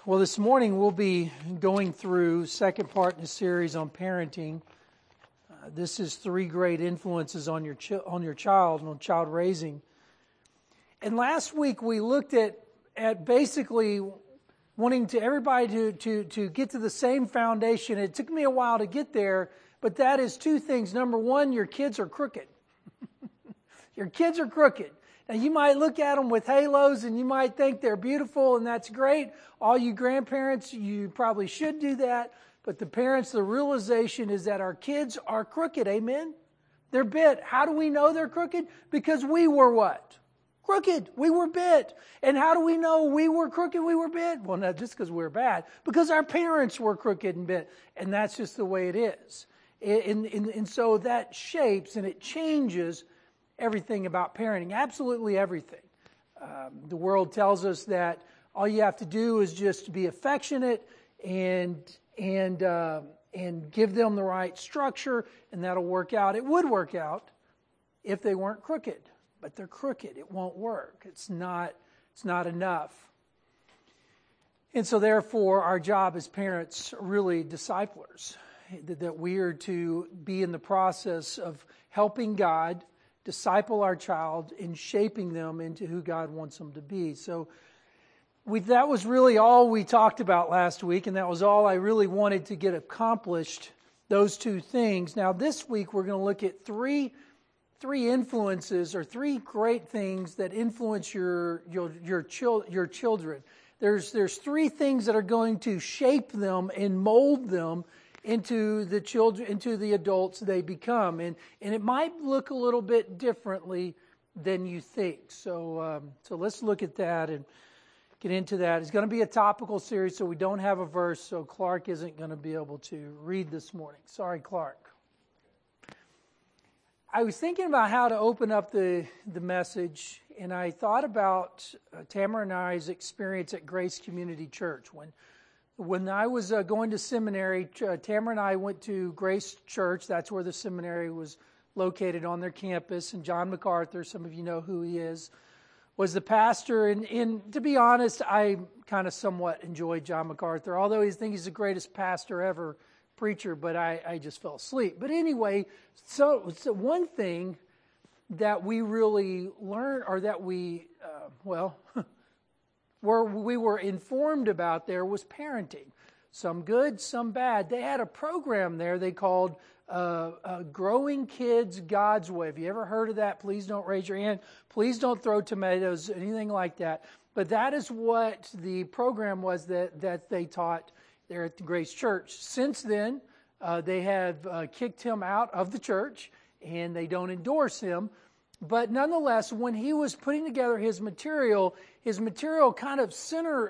Well, this morning we'll be going through second part in the series on parenting. This is 3 great influences on your child and on child raising. And last week we looked at basically wanting to everybody to get to the same foundation. It took me a while to get there, but that is 2 things. Number 1, your kids are crooked. Your kids are crooked. Now, you might look at them with halos and you might think they're beautiful and that's great. All you grandparents, you probably should do that. But the parents, the realization is that our kids are crooked. Amen? They're bit. How do we know they're crooked? Because we were what? Crooked. We were bit. And how do we know we were crooked, we were bit? Well, not just because we're bad. Because our parents were crooked and bit. And that's just the way it is. And so that shapes and it changes everything about parenting, absolutely everything. The world tells us that all you have to do is just be affectionate and give them the right structure, and that'll work out. It would work out if they weren't crooked, but they're crooked. It won't work. It's not enough. And so, therefore, our job as parents, really disciplers, that we are to be in the process of helping God disciple our child in shaping them into who God wants them to be. So that was really all we talked about last week, and that was all I really wanted to get accomplished, those 2 things. Now this week we're going to look at three influences or 3 great things that influence your children. There's 3 things that are going to shape them and mold them into the children, into the adults they become, and it might look a little bit differently than you think. So let's look at that and get into that. It's going to be a topical series, so we don't have a verse. So Clark isn't going to be able to read this morning. Sorry, Clark. I was thinking about how to open up the message, and I thought about Tamara and I's experience at Grace Community Church. When I was going to seminary, Tamara and I went to Grace Church. That's where the seminary was located on their campus. And John MacArthur, some of you know who he is, was the pastor. And to be honest, I kind of somewhat enjoyed John MacArthur, although I think he's the greatest pastor ever, preacher, but I just fell asleep. But anyway, so one thing that we really learned, or that we, where we were informed about there was parenting. Some good, some bad. They had a program there they called Growing Kids God's Way. Have you ever heard of that? Please don't raise your hand. Please don't throw tomatoes, anything like that. But that is what the program was that they taught there at the Grace Church. Since then, they have kicked him out of the church, and they don't endorse him. But nonetheless, when he was putting together his material kind of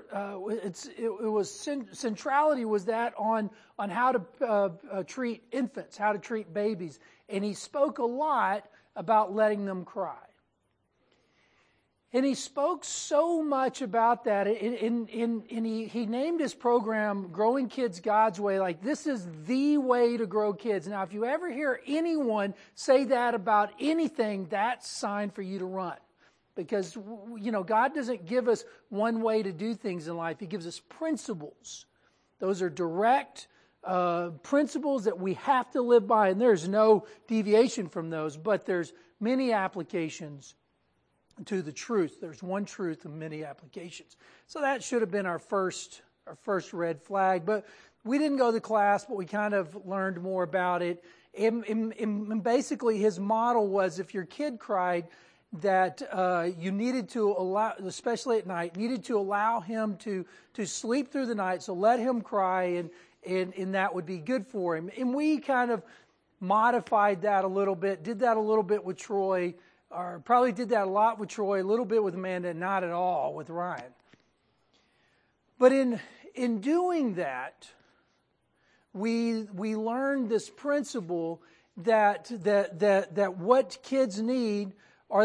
centrality was that on how to treat infants, how to treat babies, and he spoke a lot about letting them cry. And he spoke so much about that, and he named his program Growing Kids God's Way, like this is the way to grow kids. Now, if you ever hear anyone say that about anything, that's a sign for you to run. Because, God doesn't give us one way to do things in life. He gives us principles. Those are direct principles that we have to live by, and there's no deviation from those, but there's many applications to the truth. There's one truth and many applications. So that should have been our first red flag. But we didn't go to the class, but we kind of learned more about it. And basically his model was if your kid cried, that you needed to allow, especially at night, needed to allow him to sleep through the night. So let him cry, and that would be good for him. And we kind of modified that a little bit, did that a little bit with Troy, or probably did that a lot with Troy, a little bit with Amanda, and not at all with Ryan. But in doing that, we learned this principle that what kids need, or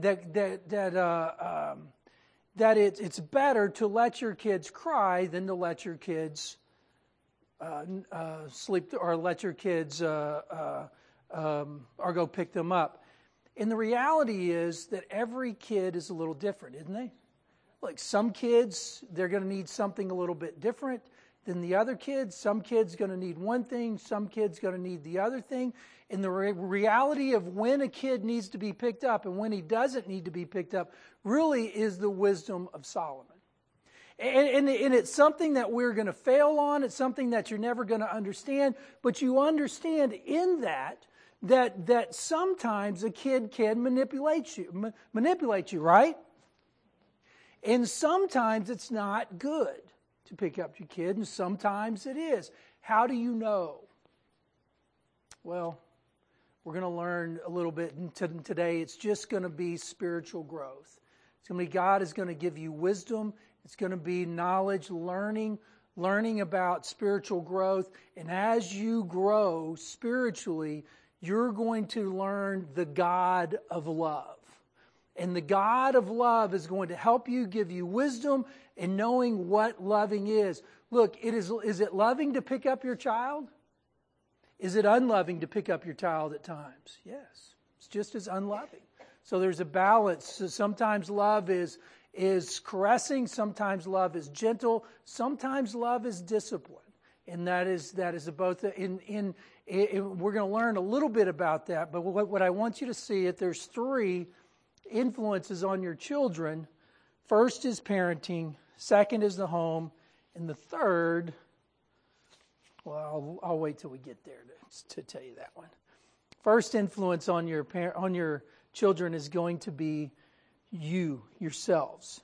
that it's better to let your kids cry than to let your kids sleep, or let your kids or go pick them up. And the reality is that every kid is a little different, isn't they? Look, some kids, they're going to need something a little bit different than the other kids. Some kids going to need one thing. Some kids going to need the other thing. And the reality of when a kid needs to be picked up and when he doesn't need to be picked up really is the wisdom of Solomon. And it's something that we're going to fail on. It's something that you're never going to understand. But you understand in that sometimes a kid can manipulate you, right? And sometimes it's not good to pick up your kid, and sometimes it is. How do you know? Well, we're going to learn a little bit today. It's just going to be spiritual growth. It's going to be God is going to give you wisdom. It's going to be knowledge, learning about spiritual growth. And as you grow spiritually, you're going to learn the God of love. And the God of love is going to help you, give you wisdom in knowing what loving is. Look, is it loving to pick up your child? Is it unloving to pick up your child at times? Yes. It's just as unloving. So there's a balance. So sometimes love is caressing, sometimes love is gentle, sometimes love is discipline. And that is both we're going to learn a little bit about that, but what I want you to see is there's 3 influences on your children. First is parenting, second is the home, and the third, well, I'll wait till we get there to tell you that one. First influence on your children is going to be you yourselves.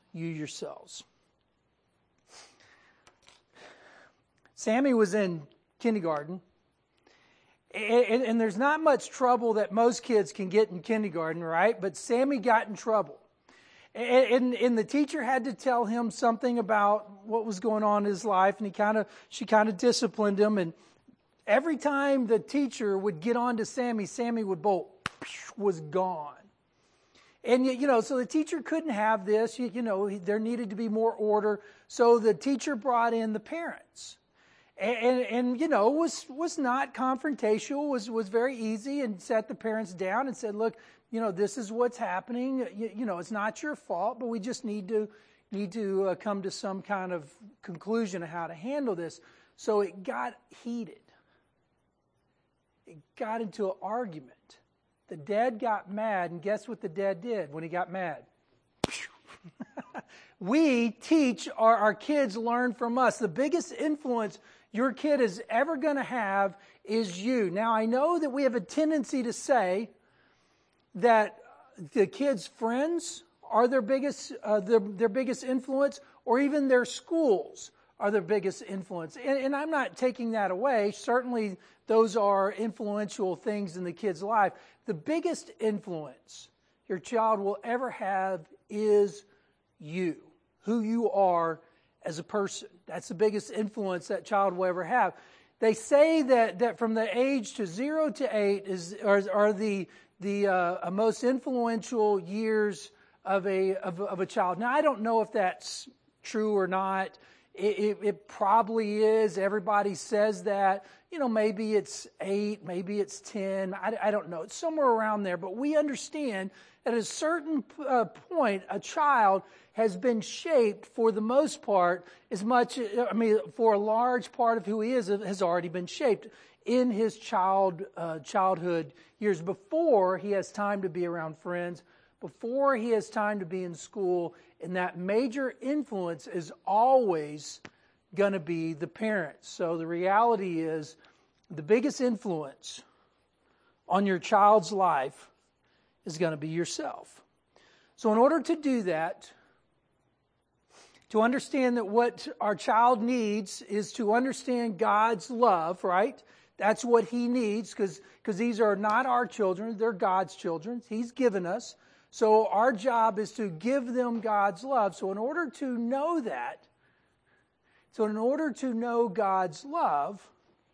Sammy was in kindergarten, and there's not much trouble that most kids can get in kindergarten, right? But Sammy got in trouble. And the teacher had to tell him something about what was going on in his life, and she kind of disciplined him. And every time the teacher would get on to Sammy would bolt, was gone. And, so the teacher couldn't have this. There needed to be more order. So the teacher brought in the parents. And was not confrontational, was very easy, and sat the parents down and said, look, this is what's happening. It's not your fault, but we just need to come to some kind of conclusion of how to handle this. So it got heated. It got into an argument. The dad got mad, and guess what the dad did when he got mad? We teach our kids learn from us. The biggest influence your kid is ever going to have is you. Now, I know that we have a tendency to say that the kids' friends are their biggest influence, or even their schools are their biggest influence. And I'm not taking that away. Certainly, those are influential things in the kid's life. The biggest influence your child will ever have is you, who you are as a person. That's the biggest influence that child will ever have. They say that from the age to 0 to 8 are the most influential years of a child. Now, I don't know if that's true or not. It probably is. Everybody says that. Maybe it's 8, maybe it's 10. I don't know. It's somewhere around there. But we understand that at a certain point, a child has been shaped for the most part for a large part of who he is has already been shaped in his childhood years before he has time to be around friends, before he has time to be in school. And that major influence is always going to be the parents. So the reality is the biggest influence on your child's life is going to be yourself. So in order to do that, to understand that what our child needs is to understand God's love, right? That's what he needs, because these are not our children, they're God's children. He's given us. So our job is to give them God's love. So in order to know God's love,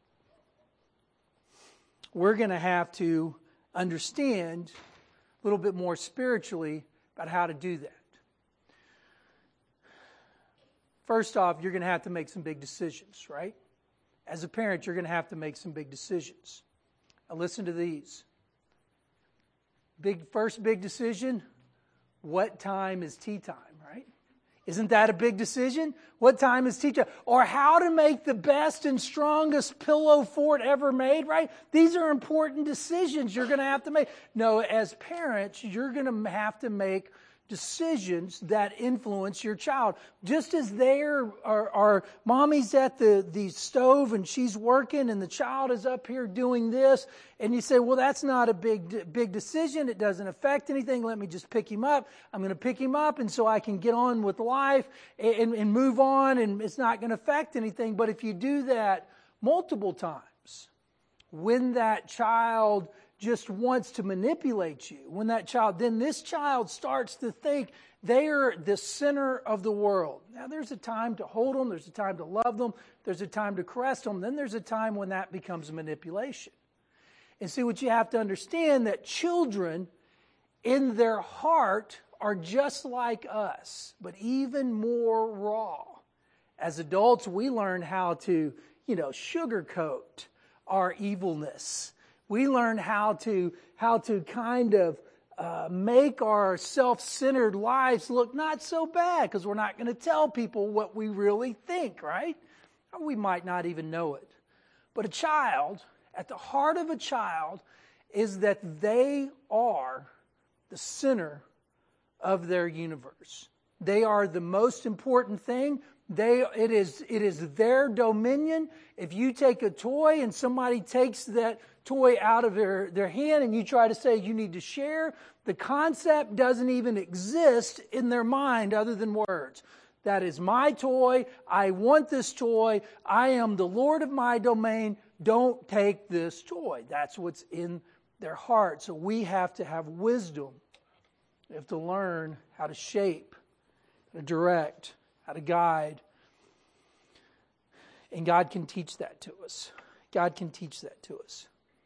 we're going to have to understand a little bit more spiritually about how to do that. First off, you're going to have to make some big decisions, right? As a parent, you're going to have to make some big decisions. Now listen to these. First big decision, what time is tea time, right? Isn't that a big decision? What time is teacher? Or how to make the best and strongest pillow fort ever made, right? These are important decisions you're going to have to make. No, as parents, you're going to have to make decisions that influence your child. Just as mommy's at the stove and she's working and the child is up here doing this, and you say, well, that's not a big decision. It doesn't affect anything. Let me just pick him up. I'm going to pick him up and so I can get on with life and move on, and it's not going to affect anything. But if you do that multiple times, when that child just wants to manipulate you, then this child starts to think they are the center of the world. Now, there's a time to hold them, there's a time to love them, there's a time to caress them, then there's a time when that becomes manipulation. And see, what you have to understand, that children in their heart are just like us, but even more raw. As adults, we learn how to, sugarcoat our evilness. We learn how to kind of make our self-centered lives look not so bad, because we're not going to tell people what we really think, right? Or we might not even know it. But a child, at the heart of a child, is that they are the center of their universe. They are the most important thing. It is their dominion. If you take a toy and somebody takes that toy out of their hand and you try to say you need to share, the concept doesn't even exist in their mind other than words. That is my toy. I want this toy. I am the Lord of my domain. Don't take this toy. That's what's in their heart. So we have to have wisdom. We have to learn how to shape, how to direct, how to guide. And God can teach that to us. God can teach that to us.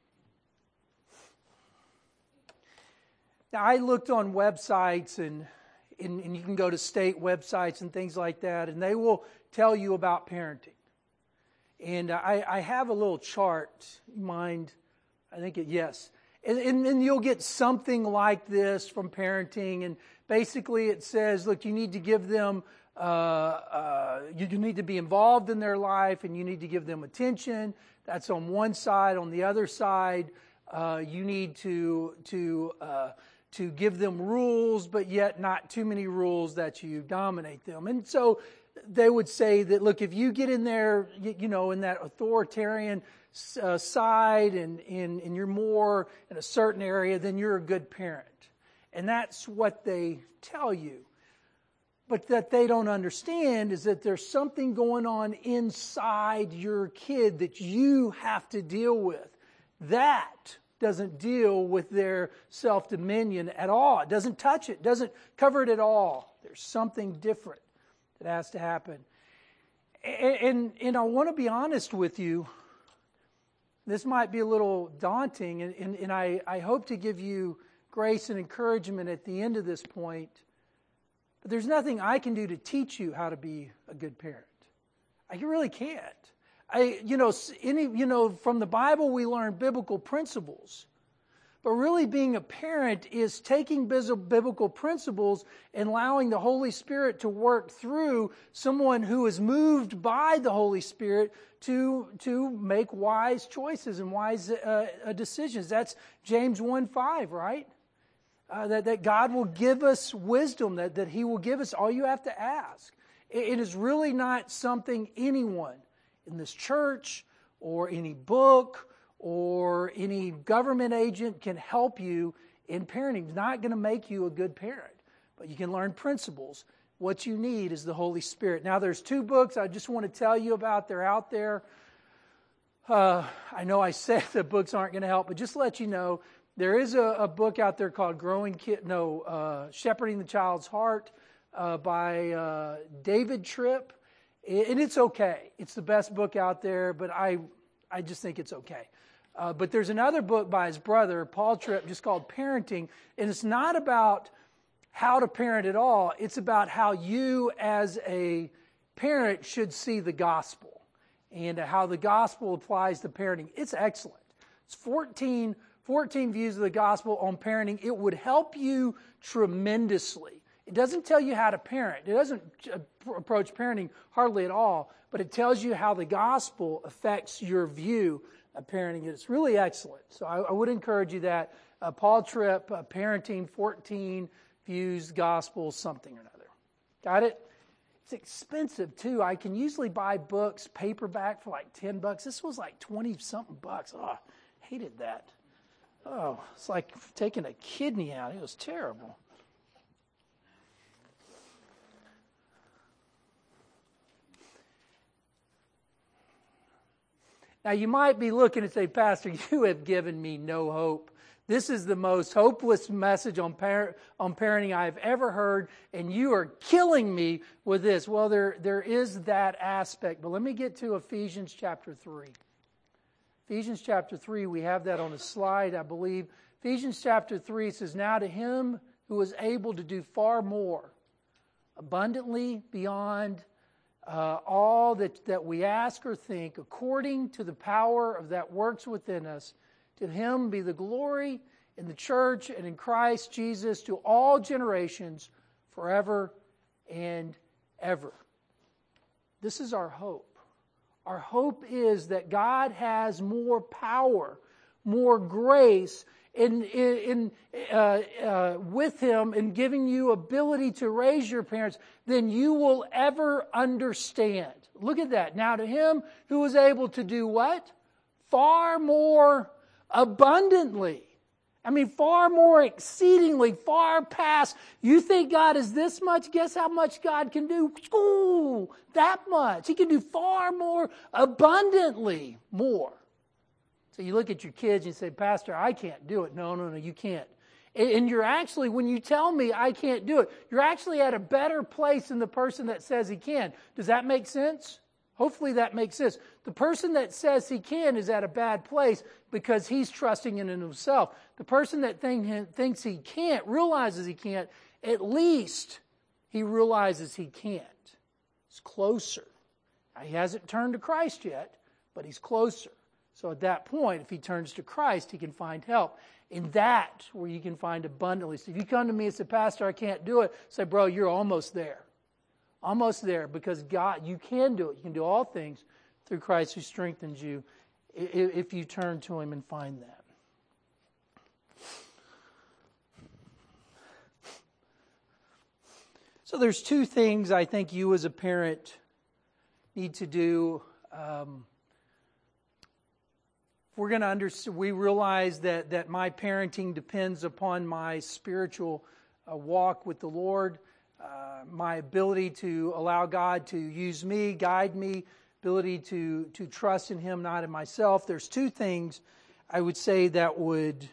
Now, I looked on websites, and you can go to state websites and things like that, and they will tell you about parenting. And I have a little chart. Mind, I think yes. And you'll get something like this from parenting. And basically it says, look, you need to give them, you need to be involved in their life, and you need to give them attention. That's on one side. On the other side, you need to give them rules, but yet not too many rules that you dominate them. And so they would say that, look, if you get in there, in that authoritarian side and you're more in a certain area, then you're a good parent. And that's what they tell you. But that they don't understand is that there's something going on inside your kid that you have to deal with. That doesn't deal with their self-dominion at all. It doesn't touch it. Doesn't cover it at all. There's something different that has to happen. And I want to be honest with you. This might be a little daunting, and I hope to give you grace and encouragement at the end of this point. But there's nothing I can do to teach you how to be a good parent. I really can't. From the Bible we learn biblical principles. But really being a parent is taking biblical principles and allowing the Holy Spirit to work through someone who is moved by the Holy Spirit to make wise choices and wise decisions. That's James 1:5, right? That God will give us wisdom, that He will give us all you have to ask. It is really not something anyone in this church or any book or any government agent can help you in parenting. It's not going to make you a good parent, but you can learn principles. What you need is the Holy Spirit. Now, there's 2 books I just want to tell you about. They're out there. I know I said the books aren't going to help, but just to let you know, there is a book out there called Shepherding the Child's Heart by David Tripp. And it's okay. It's the best book out there, but I just think it's okay. But there's another book by his brother, Paul Tripp, just called Parenting. And it's not about how to parent at all. It's about how you as a parent should see the gospel and how the gospel applies to parenting. It's excellent. It's 14 views of the gospel on parenting. It would help you tremendously It doesn't tell you how to parent. It doesn't approach parenting hardly at all, but it tells you how the gospel affects your view of parenting. It's really excellent. So I would encourage you that. Paul Tripp, Parenting 14 Views, Gospel, something or another. Got it? It's expensive too. I can usually buy books paperback for like $10. This was like 20-something bucks. Oh, I hated that. Oh, it's like taking a kidney out. It was terrible. Now you might be looking and say, Pastor, you have given me no hope. This is the most hopeless message on parenting I've ever heard, and you are killing me with this. Well, there is that aspect, but let me get to Ephesians chapter 3. Ephesians chapter 3, we have that on the slide, I believe. Ephesians chapter 3 says, now to him who is able to do far more, abundantly beyond all that we ask or think, according to the power of that works within us, to him be the glory in the church and in Christ Jesus to all generations forever and ever. This is our hope. Our hope is that God has more power, more grace with Him in giving you ability to raise your parents than you will ever understand. Look at that. Now to Him who is able to do what? Far more abundantly. I mean, far more exceedingly, far past. You think God is this much? Guess how much God can do? Ooh, that much. He can do far more abundantly more. So you look at your kids and you say, Pastor, I can't do it. No, you can't. And you're actually, when you tell me I can't do it, you're actually at a better place than the person that says he can. Does that make sense? Hopefully that makes sense. The person that says he can is at a bad place because he's trusting in himself. The person that thinks he can't, realizes he can't, at least he realizes he can't. He's closer. Now, he hasn't turned to Christ yet, but he's closer. So at that point, if he turns to Christ, he can find help. In that, where you can find abundantly. So if you come to me and say, Pastor, I can't do it, say, bro, you're almost there. Almost there, because God, you can do it. You can do all things through Christ who strengthens you if you turn to Him and find that. So there's two things I think you as a parent need to do. We're going to we realize that my parenting depends upon my spiritual walk with the Lord. My ability to allow God to use me, guide me, ability to trust in Him, not in myself. There's two things I would say that would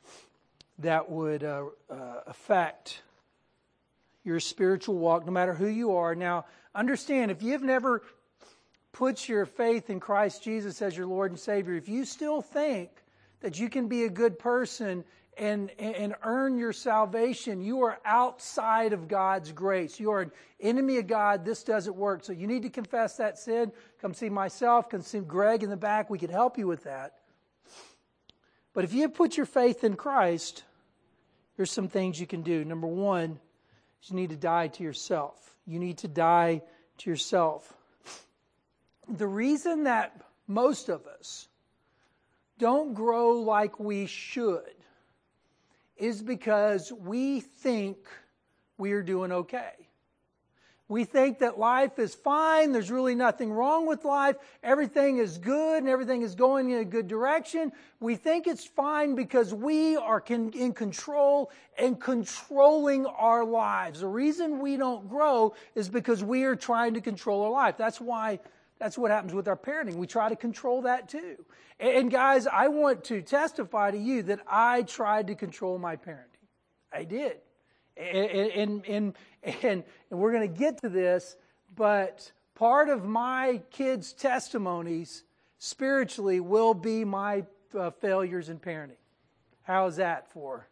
affect your spiritual walk, no matter who you are. Now, understand, if you've never put your faith in Christ Jesus as your Lord and Savior, if you still think that you can be a good person and earn your salvation, you are outside of God's grace. You are an enemy of God. This doesn't work. So you need to confess that sin. Come see myself. Come see Greg in the back. We can help you with that. But if you have put your faith in Christ, there's some things you can do. Number one, you need to die to yourself. You need to die to yourself. The reason that most of us don't grow like we should is because we think we are doing okay. We think that life is fine, there's really nothing wrong with life, everything is good and everything is going in a good direction. We think it's fine because we are in control and controlling our lives. The reason we don't grow is because we are trying to control our life. That's what happens with our parenting. We try to control that too. And guys, I want to testify to you that I tried to control my parenting. I did. And we're going to get to this, but part of my kids' testimonies spiritually will be my failures in parenting. How is that for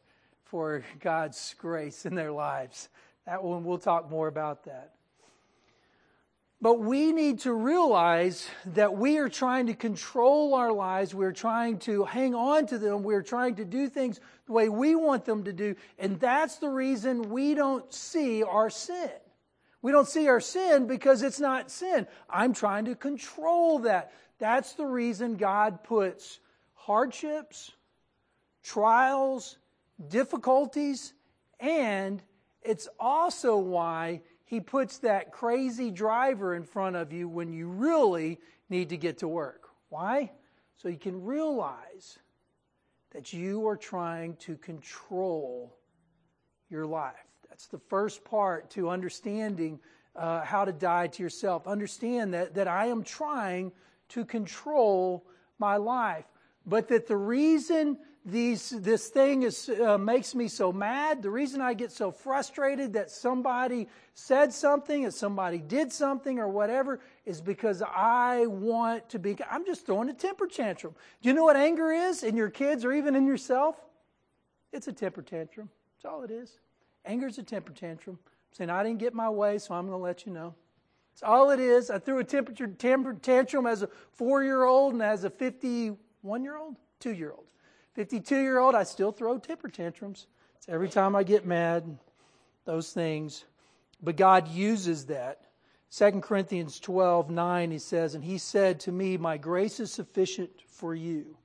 God's grace in their lives? That one, we'll talk more about that. But we need to realize that we are trying to control our lives. We're trying to hang on to them. We're trying to do things the way we want them to do. And that's the reason we don't see our sin. We don't see our sin because it's not sin. I'm trying to control that. That's the reason God puts hardships, trials, difficulties, and it's also why He puts that crazy driver in front of you when you really need to get to work. Why? So you can realize that you are trying to control your life. That's the first part to understanding how to die to yourself. Understand that I am trying to control my life. But that the reason this thing makes me so mad, the reason I get so frustrated that somebody said something, that somebody did something or whatever, is because I want to be, I'm just throwing a temper tantrum. Do you know what anger is in your kids or even in yourself? It's a temper tantrum. That's all it is. Anger is a temper tantrum. I'm saying I didn't get my way, so I'm going to let you know. That's all it is. I threw a temper tantrum as a 4-year-old and as a 51-year-old? 2-year-old. 52-year-old, I still throw temper tantrums. It's every time I get mad, those things. But God uses that. 2 Corinthians 12:9, He says, and He said to me, my grace is sufficient for you.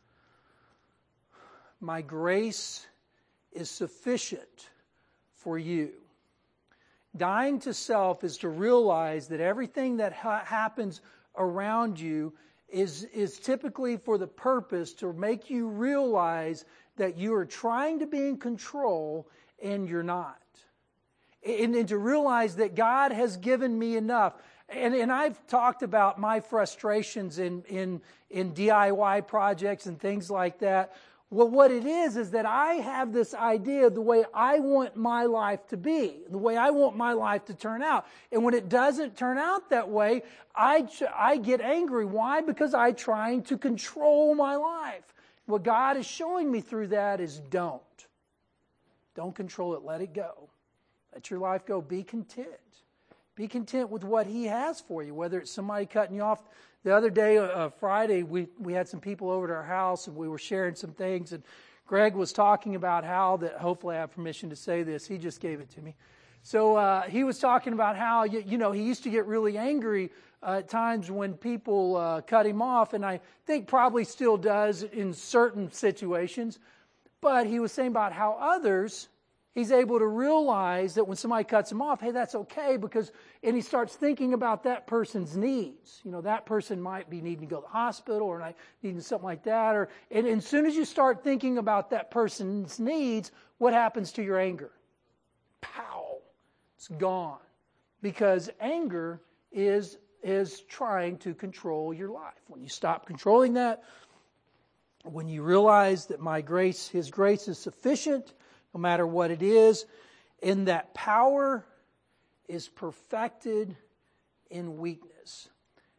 My grace is sufficient for you. Dying to self is to realize that everything that happens around you is typically for the purpose to make you realize that you are trying to be in control and you're not. And to realize that God has given me enough. And I've talked about my frustrations in DIY projects and things like that. Well, what it is that I have this idea of the way I want my life to be, the way I want my life to turn out. And when it doesn't turn out that way, I get angry. Why? Because I'm trying to control my life. What God is showing me through that is don't. Don't control it. Let it go. Let your life go. Be content. Be content with what He has for you, whether it's somebody cutting you off. The other day, Friday, we had some people over to our house and we were sharing some things, and Greg was talking about how that, hopefully I have permission to say this, he just gave it to me. So he was talking about how, he used to get really angry at times when people cut him off, and I think probably still does in certain situations, but he was saying about how others, he's able to realize that when somebody cuts him off, hey, that's okay, and he starts thinking about that person's needs. That person might be needing to go to the hospital or needing something like that. And as soon as you start thinking about that person's needs, what happens to your anger? Pow! It's gone. Because anger is trying to control your life. When you stop controlling that, when you realize that His grace is sufficient, no matter what it is, and that power is perfected in weakness.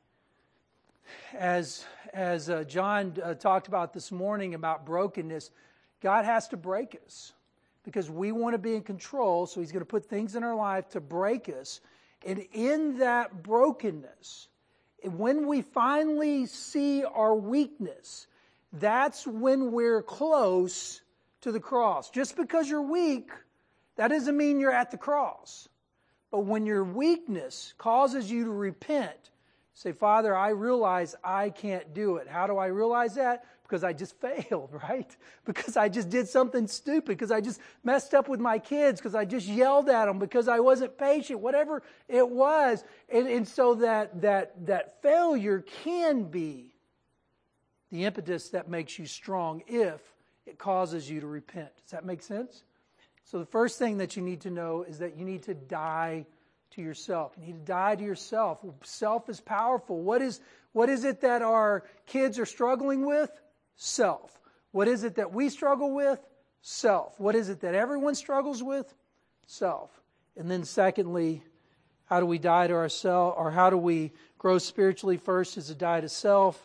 As John talked about this morning about brokenness, God has to break us because we want to be in control, so He's going to put things in our life to break us. And in that brokenness, when we finally see our weakness, that's when we're close to the cross. Just because you're weak, that doesn't mean you're at the cross. But when your weakness causes you to repent, say, Father, I realize I can't do it. How do I realize that? Because I just failed, right? Because I just did something stupid, because I just messed up with my kids, because I just yelled at them, because I wasn't patient, whatever it was. And so that failure can be the impetus that makes you strong if it causes you to repent. Does that make sense? So the first thing that you need to know is that you need to die to yourself. You need to die to yourself. Self is powerful. What is it that our kids are struggling with? Self. What is it that we struggle with? Self. What is it that everyone struggles with? Self. And then secondly, how do we die to ourselves, or how do we grow spiritually? First is to die to self.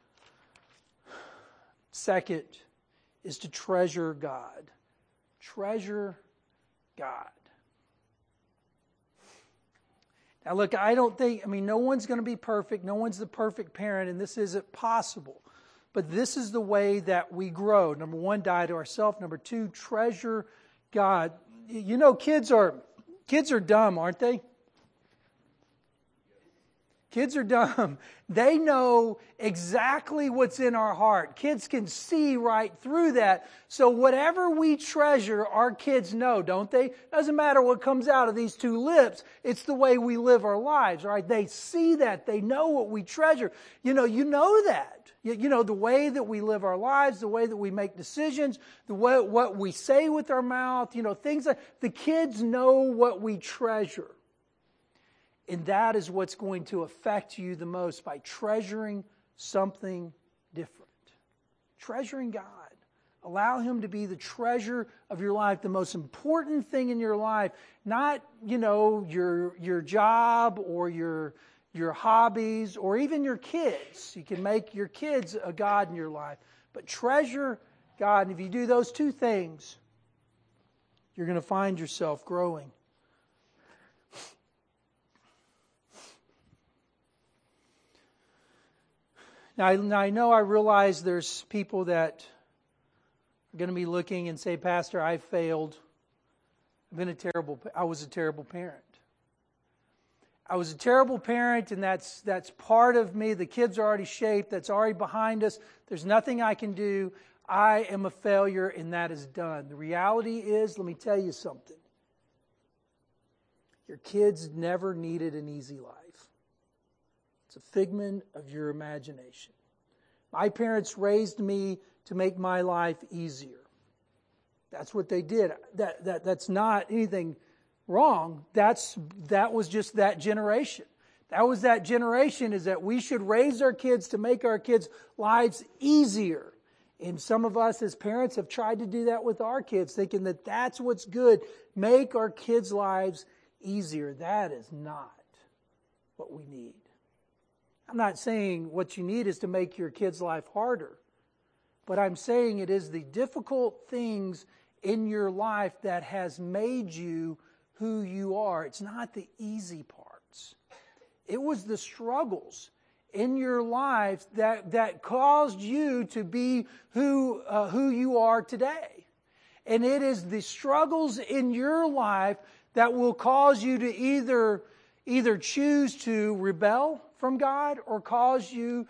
Second is to treasure God. Treasure God. Now look, no one's going to be perfect. No one's the perfect parent, and this isn't possible. But this is the way that we grow. Number one, die to ourselves. Number two, treasure God. You know, kids are dumb, aren't they? Kids are dumb. They know exactly what's in our heart. Kids can see right through that. So whatever we treasure, our kids know, don't they? Doesn't matter what comes out of these two lips. It's the way we live our lives, right? They see that. They know what we treasure. You know that. You know, the way that we live our lives, the way that we make decisions, what we say with our mouth, things like the kids know what we treasure. And that is what's going to affect you the most, by treasuring something different. Treasuring God. Allow Him to be the treasure of your life, the most important thing in your life. Not, your job or your hobbies or even your kids. You can make your kids a God in your life. But treasure God. And if you do those two things, you're going to find yourself growing. Now, I realize there's people that are going to be looking and say, Pastor, I failed. I was a terrible parent. I was a terrible parent, and that's part of me. The kids are already shaped. That's already behind us. There's nothing I can do. I am a failure, and that is done. The reality is, let me tell you something. Your kids never needed an easy life. It's a figment of your imagination. My parents raised me to make my life easier. That's what they did. That's not anything wrong. That was just that generation. That was that generation, is that we should raise our kids to make our kids' lives easier. And some of us as parents have tried to do that with our kids, thinking that that's what's good. Make our kids' lives easier. That is not what we need. I'm not saying what you need is to make your kid's life harder. But I'm saying it is the difficult things in your life that has made you who you are. It's not the easy parts. It was the struggles in your life that caused you to be who you are today. And it is the struggles in your life that will cause you to either choose to rebel from God or cause you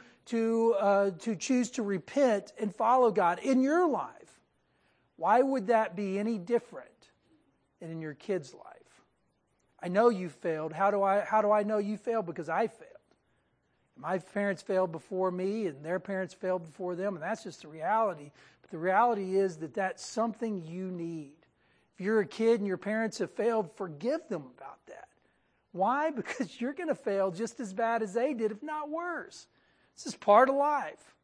to choose to repent and follow God in your life. Why would that be any different than in your kid's life? I know you failed. How do I know you failed? Because I failed. My parents failed before me, and their parents failed before them, and that's just the reality. But the reality is that that's something you need. If you're a kid and your parents have failed, forgive them about that. Why? Because you're going to fail just as bad as they did, if not worse. This is part of life.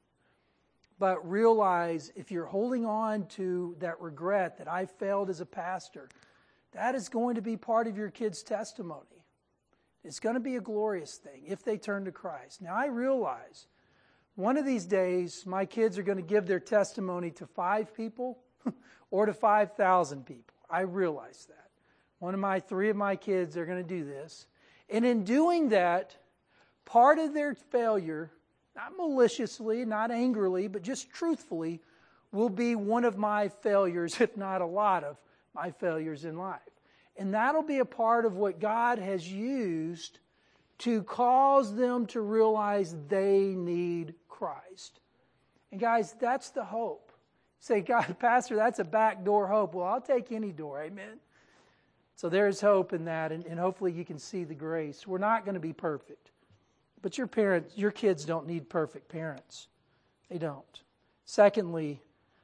But realize, if you're holding on to that regret that I failed as a pastor, that is going to be part of your kid's testimony. It's going to be a glorious thing if they turn to Christ. Now, I realize one of these days my kids are going to give their testimony to 5 people or to 5,000 people. I realize that. 3 of my kids are going to do this. And in doing that, part of their failure, not maliciously, not angrily, but just truthfully, will be one of my failures, if not a lot of my failures in life. And that'll be a part of what God has used to cause them to realize they need Christ. And guys, that's the hope. You say, God, Pastor, that's a backdoor hope. Well, I'll take any door, amen? So there's hope in that, and hopefully you can see the grace. We're not going to be perfect. But your kids don't need perfect parents. They don't. Secondly,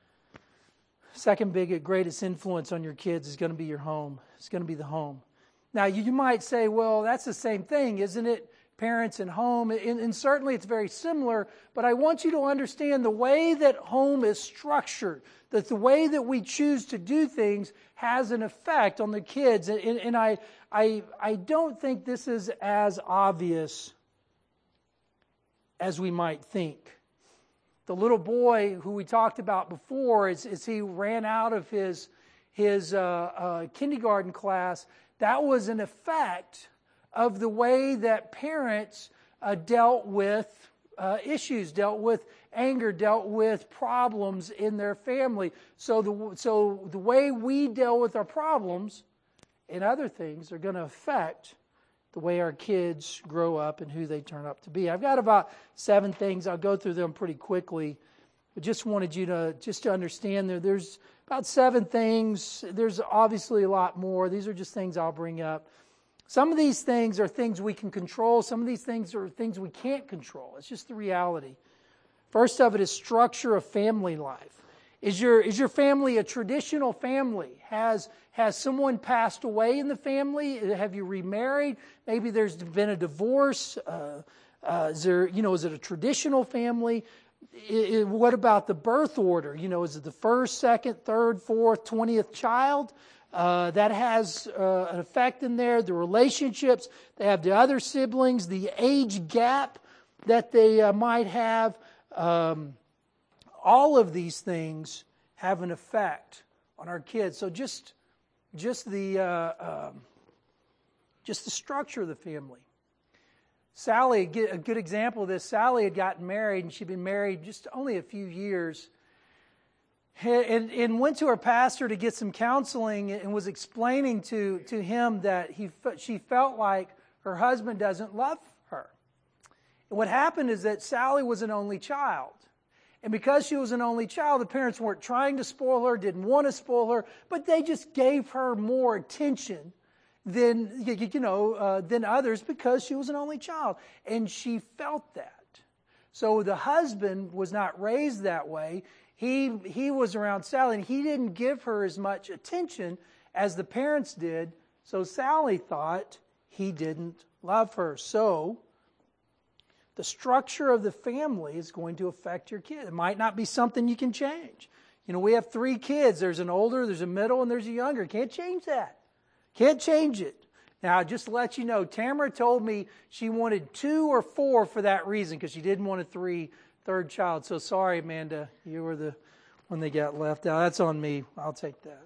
greatest influence on your kids is going to be your home. It's going to be the home. Now, you might say, well, that's the same thing, isn't it? Parents and home. And certainly it's very similar, but I want you to understand the way that home is structured, that the way that we choose to do things has an effect on the kids. And I don't think this is as obvious as we might think. The little boy who we talked about before, as he ran out of his kindergarten class, that was an effect of the way that parents dealt with issues, dealt with anger, dealt with problems in their family. So the way we deal with our problems and other things are going to affect the way our kids grow up and who they turn up to be. I've got about 7 things. I'll go through them pretty quickly. I just wanted you to understand there's about 7 things. There's obviously a lot more. These are just things I'll bring up. Some of these things are things we can control. Some of these things are things we can't control. It's just the reality. First of it is structure of family life. Is your family a traditional family? Has someone passed away in the family? Have you remarried? Maybe there's been a divorce. Is it a traditional family? What about the birth order? Is it the first, second, third, fourth, 20th child? That has an effect in there. The relationships they have to other siblings, the age gap that they might have. All of these things have an effect on our kids. So just the structure of the family. Sally, a good example of this. Sally had gotten married, and she'd been married just only a few years, and went to her pastor to get some counseling, and was explaining to him that she felt like her husband doesn't love her. And what happened is that Sally was an only child. And because she was an only child, the parents weren't trying to spoil her, didn't want to spoil her, but they just gave her more attention than others because she was an only child. And she felt that. So the husband was not raised that way. He was around Sally, and he didn't give her as much attention as the parents did. So Sally thought he didn't love her. So the structure of the family is going to affect your kid. It might not be something you can change. We have 3 kids. There's an older, there's a middle, and there's a younger. Can't change that. Can't change it. Now, just to let you know, Tamara told me she wanted 2 or 4 for that reason, because she didn't want a third child. So sorry, Amanda, you were the one that got left out. That's on me. I'll take that.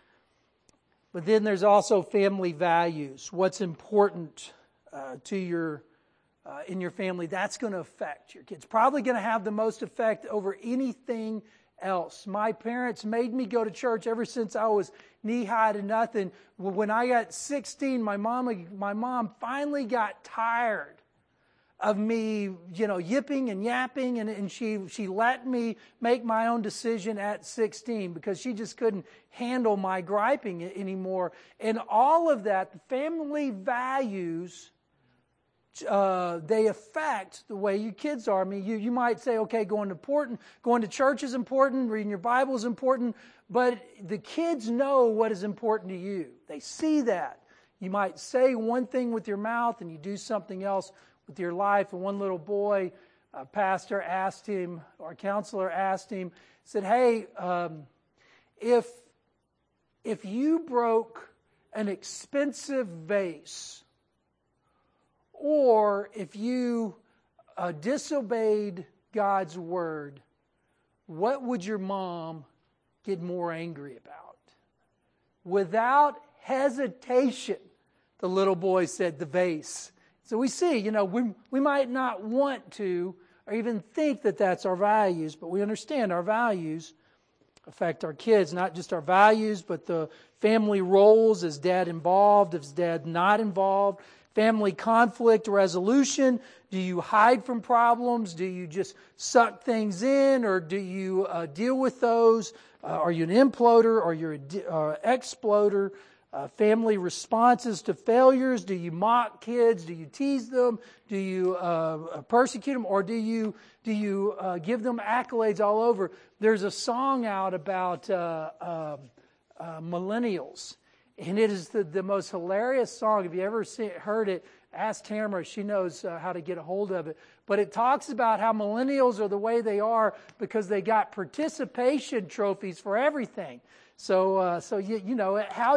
But then there's also family values. What's important to your in your family, that's going to affect your kids. Probably going to have the most effect over anything else. My parents made me go to church ever since I was knee-high to nothing. When I got 16, my mom finally got tired of me, yipping and yapping, and she let me make my own decision at 16 because she just couldn't handle my griping anymore. And all of that, the family values, they affect the way you kids are. I mean, you might say, okay, going to church is important, reading your Bible is important, but the kids know what is important to you. They see that. You might say one thing with your mouth and you do something else with your life. And one little boy, a pastor asked him, or a counselor asked him, said, hey, if you broke an expensive vase, or if you disobeyed God's word, what would your mom get more angry about? Without hesitation, the little boy said, the vase. So we see, we might not want to or even think that that's our values, but we understand our values affect our kids. Not just our values, but the family roles. Is dad involved? Is dad not involved? Family conflict resolution. Do you hide from problems? Do you just suck things in? Or do you deal with those? Are you an imploder? Or you're an exploder? Family responses to failures. Do you mock kids? Do you tease them? Do you persecute them? Or do you give them accolades all over? There's a song out about millennials. And it is the most hilarious song. If you ever heard it, ask Tamara. She knows how to get a hold of it. But it talks about how millennials are the way they are because they got participation trophies for everything. So how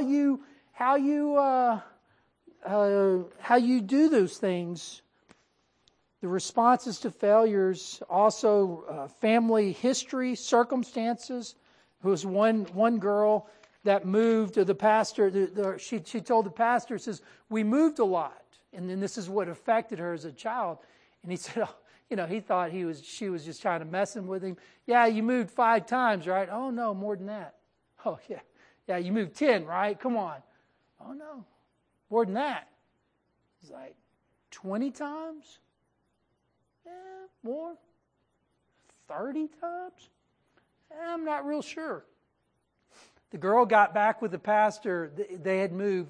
you do those things. The responses to failures, also family history, circumstances. There was one girl that moved to the pastor. She told the pastor, says, we moved a lot. And then this is what affected her as a child. And he said, he thought she was just trying to messing with him. Yeah, you moved 5 times, right? Oh, no, more than that. Oh, yeah. Yeah, you moved 10, right? Come on. Oh, no, more than that. He's like, 20 times? Yeah, more? 30 times? I'm not real sure. The girl got back with the pastor. They had moved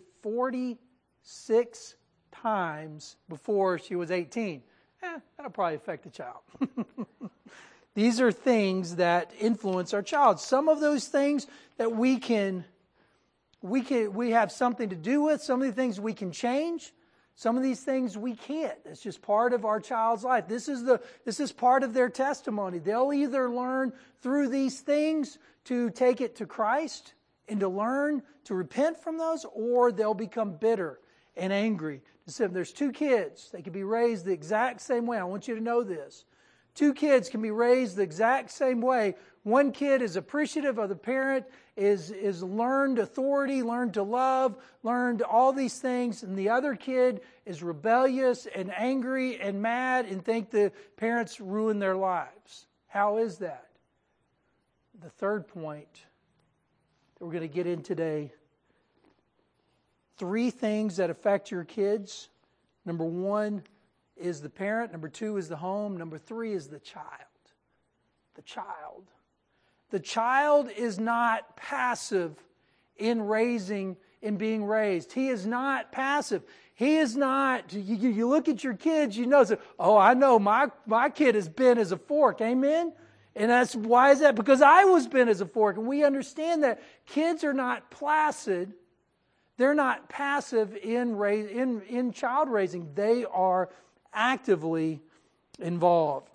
46 times before she was 18. That'll probably affect the child. These are things that influence our child. Some of those things that we have something to do with. Some of the things we can change. Some of these things we can't. It's just part of our child's life. This is part of their testimony. They'll either learn through these things to take it to Christ and to learn to repent from those, or they'll become bitter and angry. There's 2 kids. They can be raised the exact same way. I want you to know this. 2 kids can be raised the exact same way. One kid is appreciative of the parent, is learned authority, learned to love, learned all these things. And the other kid is rebellious and angry and mad and think the parents ruined their lives. How is that? The third point that we're going to get in today. 3 things that affect your kids. Number 1 is the parent. Number 2 is the home. Number 3 is the child. The child. The child is not passive in being raised. He is not passive. He is not, you look at your kids, you know, I know my kid has been as a fork. Amen? And why is that? Because I was bent as a fork. And we understand that kids are not placid. They're not passive in child raising. They are actively involved.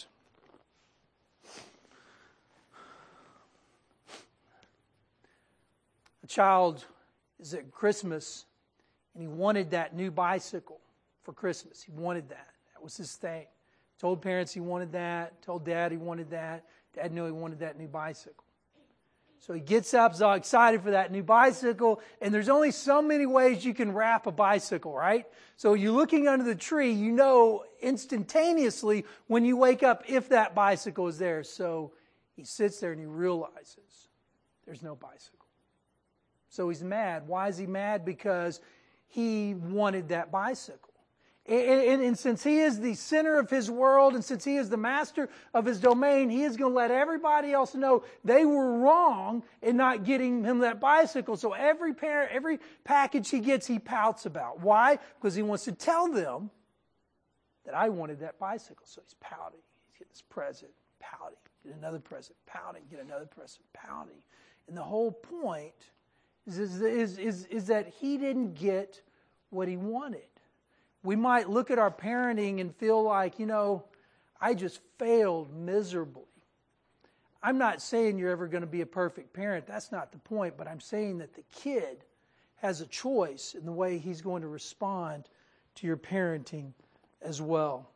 A child is at Christmas, and he wanted that new bicycle for Christmas. He wanted that. That was his thing. Told parents he wanted that. Told Dad he wanted that. Dad knew he wanted that new bicycle. So he gets up, he's all excited for that new bicycle, and there's only so many ways you can wrap a bicycle, right? So you're looking under the tree, you know instantaneously when you wake up if that bicycle is there. So he sits there and he realizes there's no bicycle. So he's mad. Why is he mad? Because he wanted that bicycle. And since he is the center of his world, and since he is the master of his domain, he is going to let everybody else know they were wrong in not getting him that bicycle. So every package he gets, he pouts about. Why? Because he wants to tell them that I wanted that bicycle. So he's pouting. He's getting this present, pouting. Get another present, pouting. Get another present, pouting. And the whole point is that he didn't get what he wanted. We might look at our parenting and feel like, I just failed miserably. I'm not saying you're ever going to be a perfect parent. That's not the point. But I'm saying that the kid has a choice in the way he's going to respond to your parenting as well.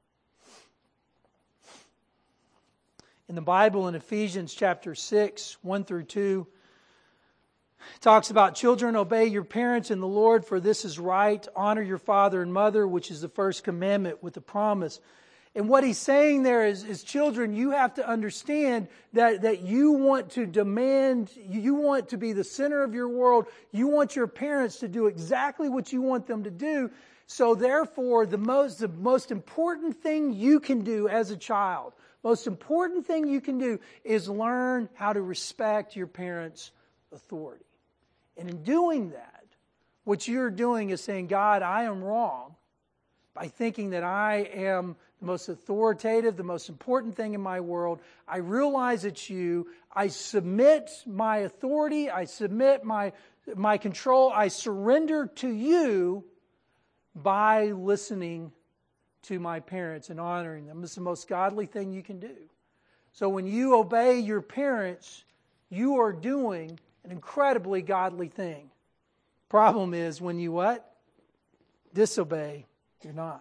In the Bible, in Ephesians chapter 6, 1 through 2, it talks about children, obey your parents in the Lord, for this is right. Honor your father and mother, which is the first commandment with the promise. And what he's saying there is children, you have to understand that you want to demand, you want to be the center of your world. You want your parents to do exactly what you want them to do. So therefore, the most important thing you can do as a child, most important thing you can do is learn how to respect your parents' authority. And in doing that, what you're doing is saying, God, I am wrong by thinking that I am the most authoritative, the most important thing in my world. I realize it's you. I submit my authority. I submit my control. I surrender to you by listening to my parents and honoring them. It's the most godly thing you can do. So when you obey your parents, you are doing an incredibly godly thing. Problem is when you what? Disobey, you're not.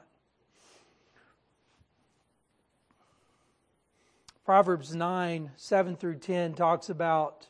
Proverbs 9, 7 through 10 talks about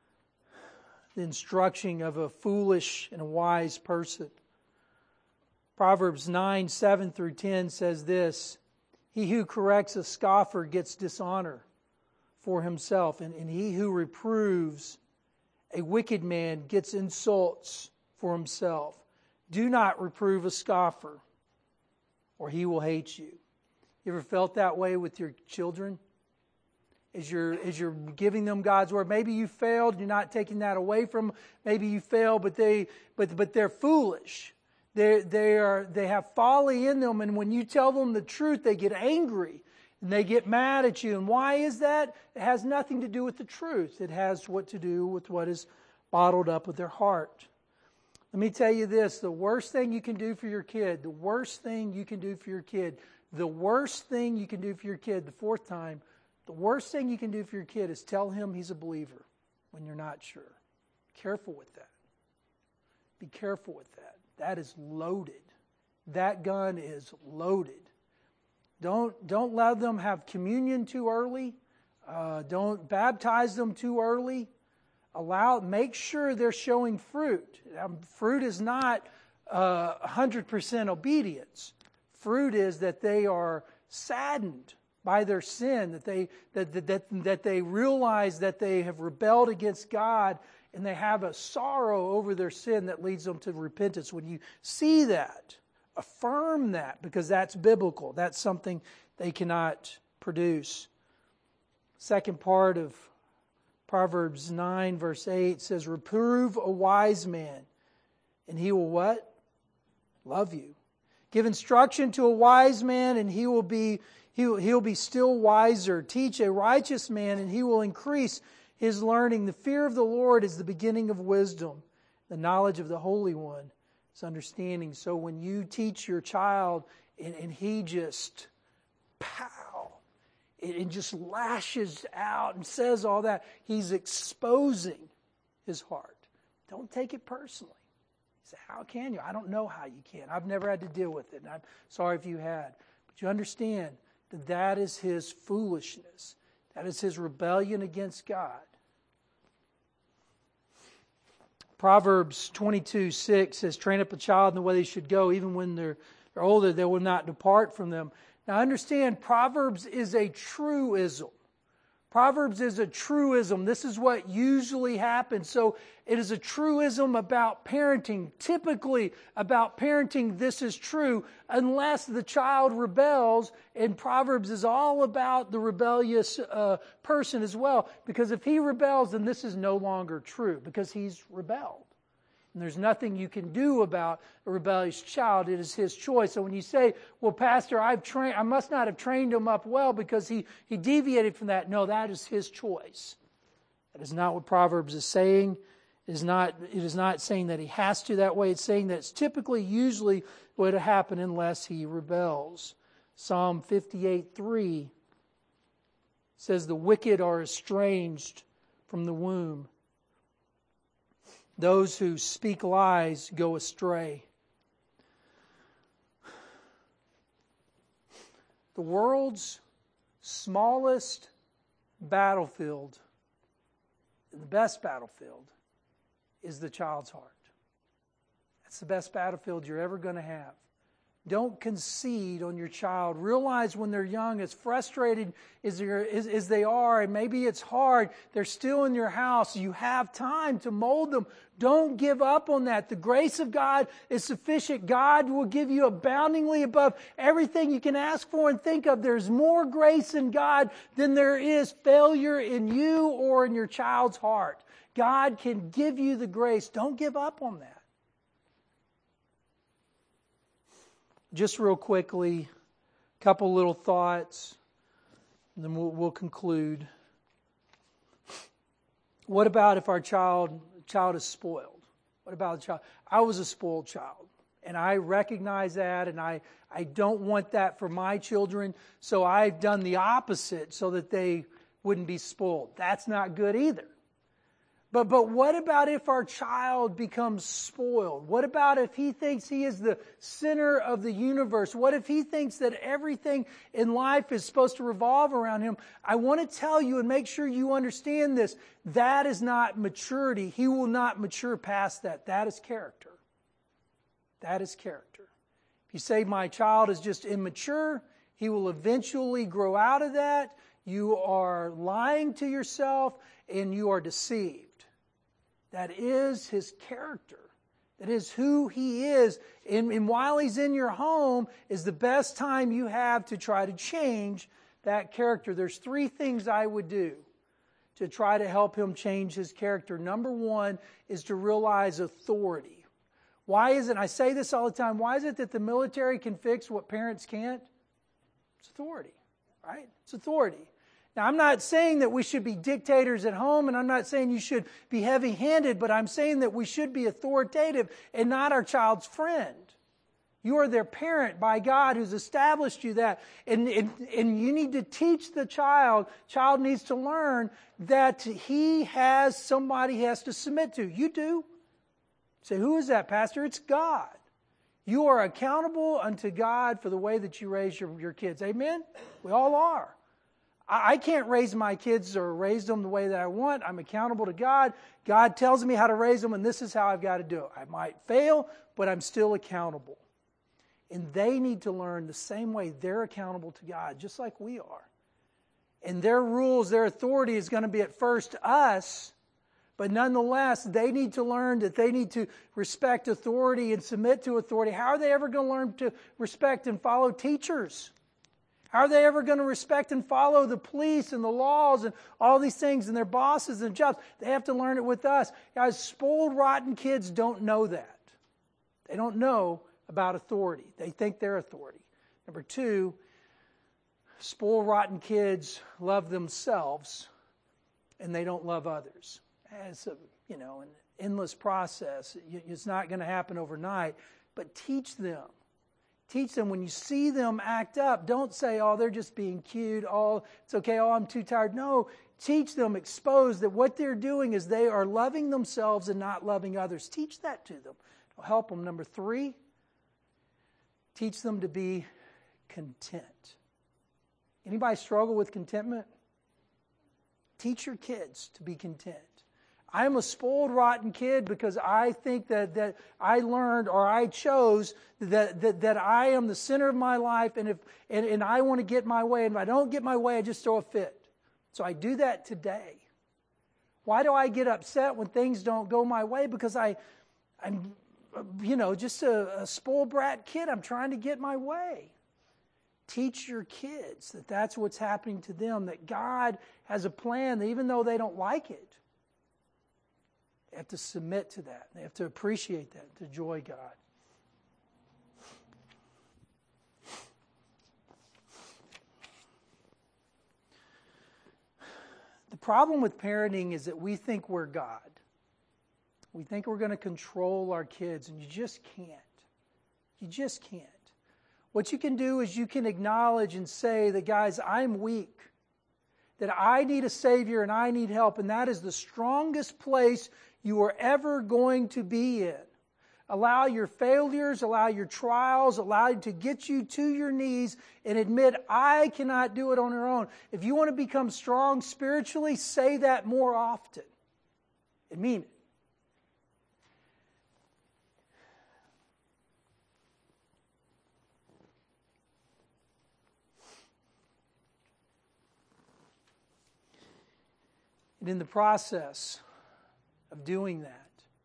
the instruction of a foolish and a wise person. Proverbs 9:7-10 says this, "He who corrects a scoffer gets dishonor for himself, and he who reproves a wicked man gets insults for himself. Do not reprove a scoffer, or he will hate you." You ever felt that way with your children? As you're giving them God's Word, maybe you failed, you're not taking that away from them. Maybe you failed, but they're foolish. They have folly in them, and when you tell them the truth, they get angry and they get mad at you. And why is that? It has nothing to do with the truth. It has what to do with what is bottled up with their heart. Let me tell you this, the worst thing you can do for your kid, the fourth time, the worst thing you can do for your kid is tell him he's a believer when you're not sure. Careful with that. Be careful with that. That is loaded. That gun is loaded. Don't let them have communion too early. Don't baptize them too early. Make sure they're showing fruit. Fruit is not 100% obedience. Fruit is that they are saddened by their sin, that they realize that they have rebelled against God, and they have a sorrow over their sin that leads them to repentance. When you see that, affirm that, because that's biblical. That's something they cannot produce. Second part of Proverbs 9 verse 8 says, "Reprove a wise man, and he will" what? "Love you. Give instruction to a wise man, and he'll be still wiser. Teach a righteous man, and he will increase his learning. The fear of the Lord is the beginning of wisdom. The knowledge of the Holy One is understanding." So when you teach your child and he just it just lashes out and says all that, he's exposing his heart. Don't take it personally. You say, "How can you?" I don't know how you can. I've never had to deal with it, and I'm sorry if you had. But you understand that that is his foolishness. That is his rebellion against God. Proverbs 22:6 says, "Train up a child in the way they should go. Even when they're older, they will not depart from them." Now understand, Proverbs is a truism. Proverbs is a truism. This is what usually happens. So it is a truism about parenting. Typically about parenting, this is true unless the child rebels. And Proverbs is all about the rebellious person as well. Because if he rebels, then this is no longer true because he's rebelled. And there's nothing you can do about a rebellious child. It is his choice. So when you say, "Well, Pastor, I must not have trained him up well because he deviated from that." No, that is his choice. That is not what Proverbs is saying. It is not saying that he has to that way. It's saying that it's usually going to happen unless he rebels. Psalm 58:3 says, "The wicked are estranged from the womb. Those who speak lies go astray." The world's smallest battlefield, the best battlefield, is the child's heart. That's the best battlefield you're ever going to have. Don't concede on your child. Realize when they're young, as frustrated as they are, and maybe it's hard, they're still in your house. You have time to mold them. Don't give up on that. The grace of God is sufficient. God will give you aboundingly above everything you can ask for and think of. There's more grace in God than there is failure in you or in your child's heart. God can give you the grace. Don't give up on that. Just real quickly, a couple little thoughts, and then we'll conclude. What about if our child is spoiled? What about the child? I was a spoiled child, and I recognize that, and I don't want that for my children, so I've done the opposite so that they wouldn't be spoiled. That's not good either. But what about if our child becomes spoiled? What about if he thinks he is the center of the universe? What if he thinks that everything in life is supposed to revolve around him? I want to tell you and make sure you understand this. That is not maturity. He will not mature past that. That is character. That is character. If you say my child is just immature, he will eventually grow out of that. You are lying to yourself and you are deceived. That is his character. That is who he is. And while he's in your home is the best time you have to try to change that character. There's 3 things I would do to try to help him change his character. Number 1 is to realize authority. Why is it, I say this all the time, why is it that the military can fix what parents can't? It's authority, right? It's authority. Now, I'm not saying that we should be dictators at home, and I'm not saying you should be heavy-handed, but I'm saying that we should be authoritative and not our child's friend. You are their parent by God who's established you that. And you need to teach the child. Child needs to learn that he has somebody he has to submit to. You do. Say, who is that, Pastor? It's God. You are accountable unto God for the way that you raise your kids. Amen? We all are. I can't raise my kids or raise them the way that I want. I'm accountable to God. God tells me how to raise them, and this is how I've got to do it. I might fail, but I'm still accountable. And they need to learn the same way they're accountable to God, just like we are. And their rules, their authority is going to be at first us, but nonetheless, they need to learn that they need to respect authority and submit to authority. How are they ever going to learn to respect and follow teachers? How are they ever going to respect and follow the police and the laws and all these things and their bosses and jobs? They have to learn it with us. Guys, spoiled, rotten kids don't know that. They don't know about authority. They think they're authority. Number 2, spoiled, rotten kids love themselves and they don't love others. It's an endless process. It's not going to happen overnight, but teach them. Teach them when you see them act up. Don't say, oh, they're just being cute. Oh, it's okay. Oh, I'm too tired. No, teach them, expose that what they're doing is they are loving themselves and not loving others. Teach that to them. It'll help them. Number 3, teach them to be content. Anybody struggle with contentment? Teach your kids to be content. I'm a spoiled, rotten kid because I think that I learned or I chose that I am the center of my life and I want to get my way. And if I don't get my way, I just throw a fit. So I do that today. Why do I get upset when things don't go my way? Because I'm just a spoiled brat kid. I'm trying to get my way. Teach your kids that that's what's happening to them, that God has a plan, that even though they don't like it, they have to submit to that. They have to appreciate that, to enjoy God. The problem with parenting is that we think we're God. We think we're going to control our kids, and you just can't. You just can't. What you can do is you can acknowledge and say that, guys, I'm weak, that I need a Savior and I need help, and that is the strongest place you are ever going to be in. Allow your failures, allow your trials, allow it to get you to your knees and admit, I cannot do it on our own. If you want to become strong spiritually, say that more often and mean it. And in the process of doing that,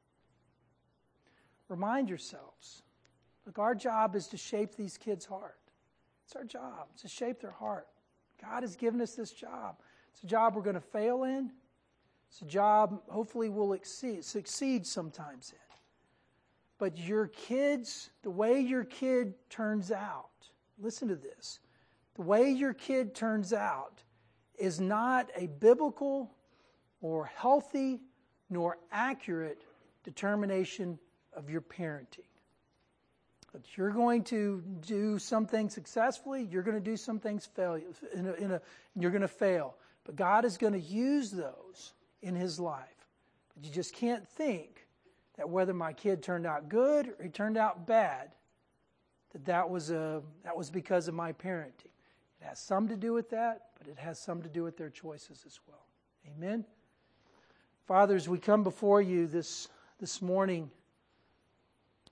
remind yourselves, look, our job is to shape these kids' heart. It's our job. It's to shape their heart. God has given us this job. It's a job we're going to fail in. It's a job hopefully we'll succeed sometimes in. But your kids, the way your kid turns out, listen to this, the way your kid turns out is not a biblical or healthy nor accurate determination of your parenting. But you're going to do some things successfully, you're going to do some things you're going to fail. But God is going to use those in His life. But you just can't think that whether my kid turned out good or he turned out bad, that was because of my parenting. It has some to do with that, but it has some to do with their choices as well. Amen? Father, as we come before you this morning,